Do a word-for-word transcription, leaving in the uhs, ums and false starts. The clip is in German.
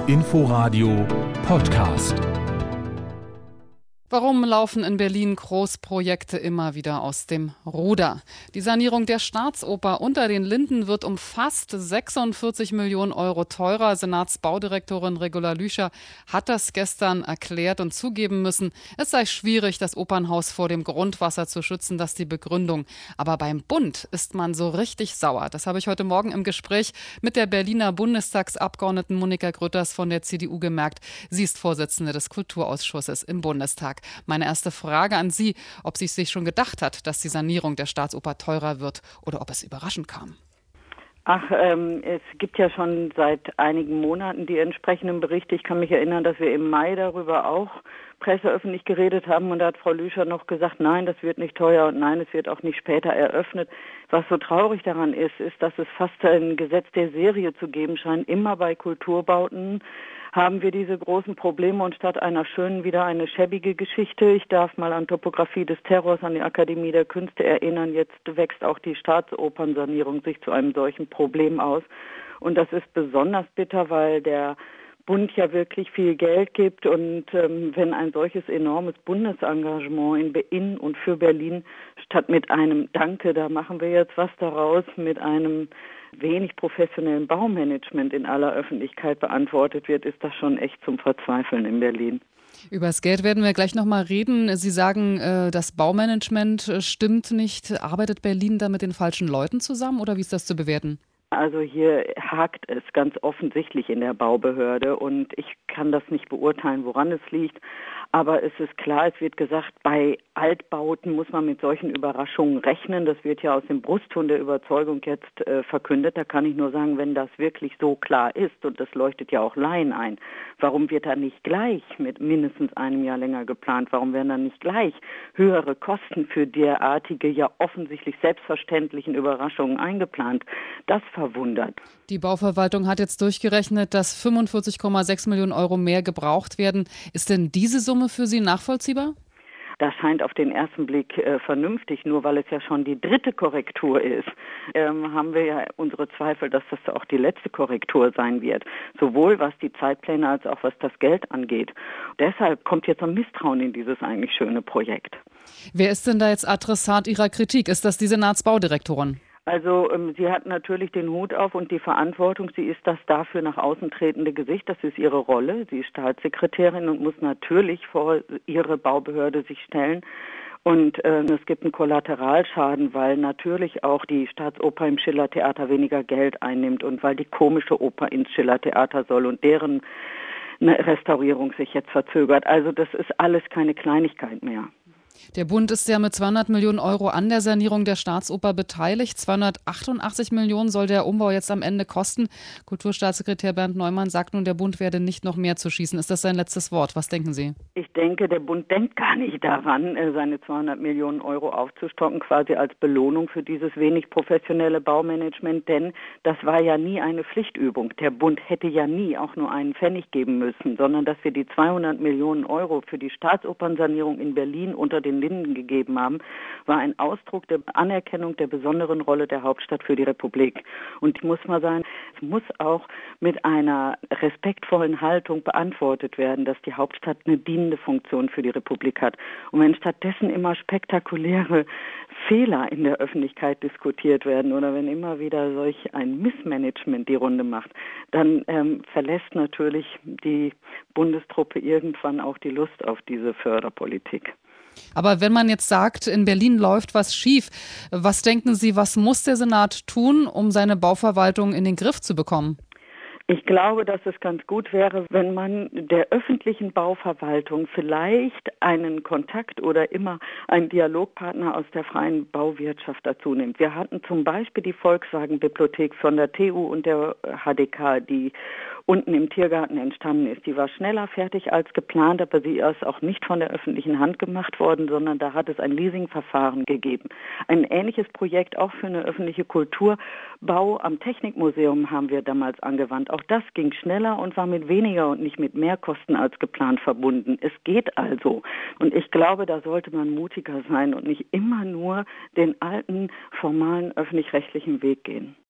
Inforadio Podcast. Warum laufen in Berlin Großprojekte immer wieder aus dem Ruder? Die Sanierung der Staatsoper unter den Linden wird um fast sechsundvierzig Millionen Euro teurer. Senatsbaudirektorin Regula Lüscher hat das gestern erklärt und zugeben müssen, es sei schwierig, das Opernhaus vor dem Grundwasser zu schützen, das ist die Begründung. Aber beim Bund ist man so richtig sauer. Das habe ich heute Morgen im Gespräch mit der Berliner Bundestagsabgeordneten Monika Grütters von der C D U gemerkt. Sie ist Vorsitzende des Kulturausschusses im Bundestag. Meine erste Frage an Sie, ob sie sich schon gedacht hat, dass die Sanierung der Staatsoper teurer wird oder ob es überraschend kam. Ach, ähm, es gibt ja schon seit einigen Monaten die entsprechenden Berichte. Ich kann mich erinnern, dass wir im Mai darüber auch presseöffentlich geredet haben und da hat Frau Lüscher noch gesagt, nein, das wird nicht teuer und nein, es wird auch nicht später eröffnet. Was so traurig daran ist, ist, dass es fast ein Gesetz der Serie zu geben scheint. Immer bei Kulturbauten haben wir diese großen Probleme und statt einer schönen wieder eine schäbige Geschichte. Ich darf mal an Topographie des Terrors an die Akademie der Künste erinnern. Jetzt wächst auch die Staatsopernsanierung sich zu einem solchen Problem aus. Und das ist besonders bitter, weil der Bund ja wirklich viel Geld gibt und ähm, wenn ein solches enormes Bundesengagement in, in und für Berlin statt mit einem Danke, da machen wir jetzt was daraus, mit einem wenig professionellen Baumanagement in aller Öffentlichkeit beantwortet wird, ist das schon echt zum Verzweifeln in Berlin. Über das Geld werden wir gleich nochmal reden. Sie sagen, das Baumanagement stimmt nicht. Arbeitet Berlin da mit den falschen Leuten zusammen oder wie ist das zu bewerten? Also hier hakt es ganz offensichtlich in der Baubehörde und ich kann das nicht beurteilen, woran es liegt. Aber es ist klar, es wird gesagt, bei Altbauten muss man mit solchen Überraschungen rechnen. Das wird ja aus dem Brustton der Überzeugung jetzt äh, verkündet. Da kann ich nur sagen, wenn das wirklich so klar ist, und das leuchtet ja auch Laien ein, warum wird da nicht gleich mit mindestens einem Jahr länger geplant? Warum werden dann nicht gleich höhere Kosten für derartige, ja offensichtlich selbstverständlichen Überraschungen eingeplant? Das verwundert. Die Bauverwaltung hat jetzt durchgerechnet, dass fünfundvierzig Komma sechs Millionen Euro mehr gebraucht werden. Ist denn diese Summe für Sie nachvollziehbar? Das scheint auf den ersten Blick äh, vernünftig, nur weil es ja schon die dritte Korrektur ist, ähm, haben wir ja unsere Zweifel, dass das auch die letzte Korrektur sein wird, sowohl was die Zeitpläne als auch was das Geld angeht. Deshalb kommt jetzt ein Misstrauen in dieses eigentlich schöne Projekt. Wer ist denn da jetzt Adressat Ihrer Kritik? Ist das die Senatsbaudirektorin? Also ähm, sie hat natürlich den Hut auf und die Verantwortung. Sie ist das dafür nach außen tretende Gesicht. Das ist ihre Rolle. Sie ist Staatssekretärin und muss natürlich vor ihre Baubehörde sich stellen. Und äh, es gibt einen Kollateralschaden, weil natürlich auch die Staatsoper im Schillertheater weniger Geld einnimmt und weil die Komische Oper ins Schillertheater soll und deren eine Restaurierung sich jetzt verzögert. Also das ist alles keine Kleinigkeit mehr. Der Bund ist ja mit zweihundert Millionen Euro an der Sanierung der Staatsoper beteiligt. zweihundertachtundachtzig Millionen soll der Umbau jetzt am Ende kosten. Kulturstaatssekretär Bernd Neumann sagt nun, der Bund werde nicht noch mehr zuschießen. Ist das sein letztes Wort? Was denken Sie? Ich denke, der Bund denkt gar nicht daran, seine zweihundert Millionen Euro aufzustocken, quasi als Belohnung für dieses wenig professionelle Baumanagement. Denn das war ja nie eine Pflichtübung. Der Bund hätte ja nie auch nur einen Pfennig geben müssen, sondern dass wir die zweihundert Millionen Euro für die Staatsopernsanierung in Berlin unter den Linden gegeben haben, war ein Ausdruck der Anerkennung der besonderen Rolle der Hauptstadt für die Republik. Und ich muss mal sagen, es muss auch mit einer respektvollen Haltung beantwortet werden, dass die Hauptstadt eine dienende Funktion für die Republik hat. Und wenn stattdessen immer spektakuläre Fehler in der Öffentlichkeit diskutiert werden oder wenn immer wieder solch ein Missmanagement die Runde macht, dann ähm, verlässt natürlich die Bundestruppe irgendwann auch die Lust auf diese Förderpolitik. Aber wenn man jetzt sagt, in Berlin läuft was schief, was denken Sie, was muss der Senat tun, um seine Bauverwaltung in den Griff zu bekommen? Ich glaube, dass es ganz gut wäre, wenn man der öffentlichen Bauverwaltung vielleicht einen Kontakt oder immer einen Dialogpartner aus der freien Bauwirtschaft dazu nimmt. Wir hatten zum Beispiel die Volkswagen-Bibliothek von der T U und der H D K, die unten im Tiergarten entstanden ist. Die war schneller fertig als geplant, aber sie ist auch nicht von der öffentlichen Hand gemacht worden, sondern da hat es ein Leasingverfahren gegeben. Ein ähnliches Projekt auch für eine öffentliche Kulturbau am Technikmuseum haben wir damals angewandt. Auch das ging schneller und war mit weniger und nicht mit mehr Kosten als geplant verbunden. Es geht also. Und ich glaube, da sollte man mutiger sein und nicht immer nur den alten, formalen, öffentlich-rechtlichen Weg gehen.